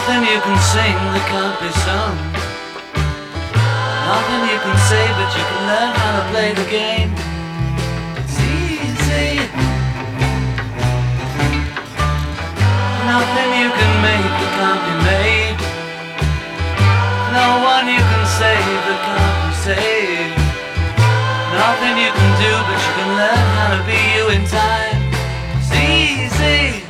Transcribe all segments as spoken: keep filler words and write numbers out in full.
Nothing you can sing that can't be sung. Nothing you can say, but you can learn how to play the game. It's easy. Nothing you can make that can't be made. No one you can save that can't be saved. Nothing you can do, but you can learn how to be you in time. It's easy.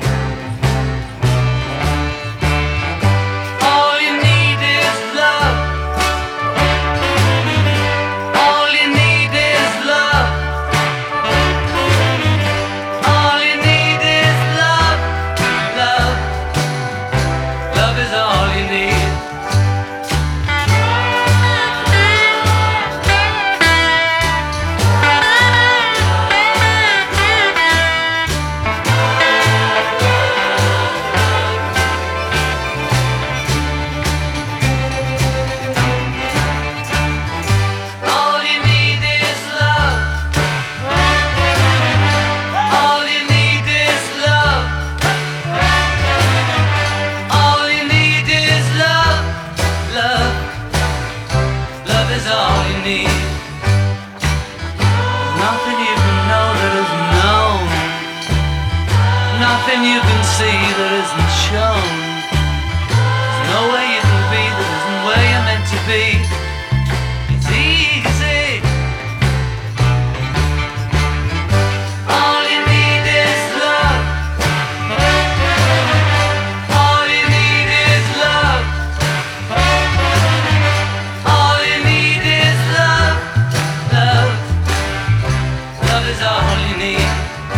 Nothing you can know that isn't known. Nothing you can see that isn't shown. There's no way you can be that isn't where you're meant to be. It's easy. All you need is love. All you need is love. All you need is love. Love. Love is all you need.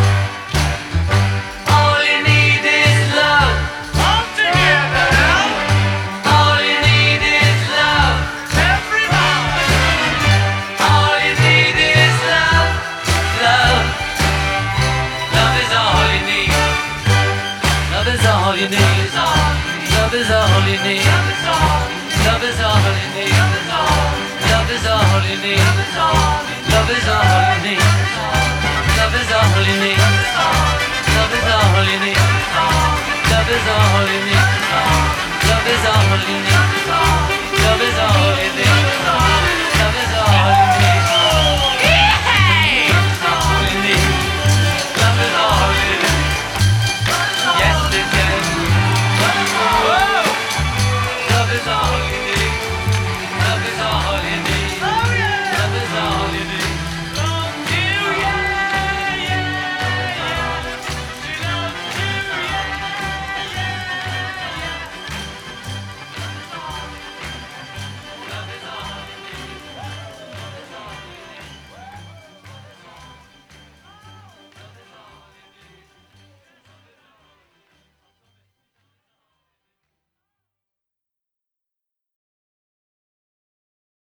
All you need is love. All together now. All you need is love. Everybody. All you need is love. Love. Love is all you need. Love is all you need. Love is all you need. Love is all you need. Love is all you need. Love is all you need. Love is all you need. Love is all you need. Love is all you need. Love is all you need.